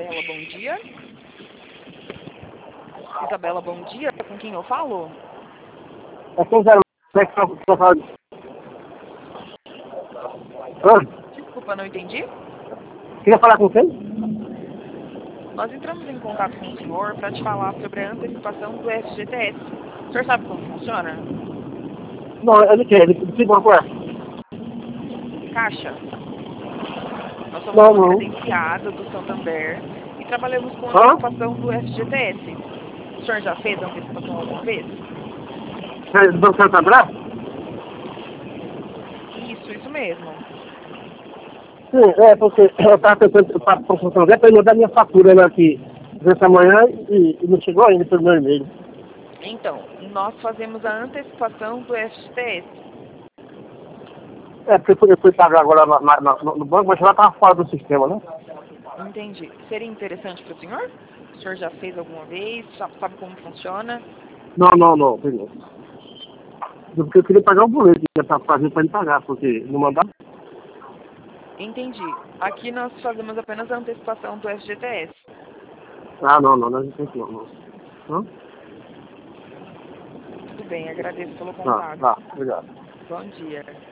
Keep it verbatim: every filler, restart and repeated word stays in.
Isabela, bom dia. Isabela, bom dia. Com quem eu falo? É quem zero é que estou falando. Oi? Desculpa, não entendi. Queria falar com quem? Nós entramos em contato com o senhor para te falar sobre a antecipação do F G T S. O senhor sabe como funciona? Não, eu não quero. Ele que banco é? Caixa. Nós somos Não, uma não. credenciada do Santander e trabalhamos com Hã? antecipação do F G T S. O senhor já fez a antecipação alguma vez? É do Banco Santander? Isso, isso mesmo. Sim, é porque eu estava tentando para o Santander para mandar minha fatura né, aqui essa manhã e, e não chegou ainda pelo meu e-mail. Então, nós fazemos a antecipação do F G T S. É, porque eu fui, eu fui pagar agora na, na, na, no banco, mas já estava fora do sistema, né? Entendi. Seria interessante para o senhor? O senhor já fez alguma vez? Já sabe como funciona? Não, não, não, primeiro. Porque eu queria pagar o boleto que ia estar fazendo para ele pagar, porque não mandar. Entendi. Aqui nós fazemos apenas a antecipação do F G T S. Ah, não, não, não, não, não, não. Hã? Tudo bem, agradeço pelo Tá, contato. tá, obrigado. Bom dia.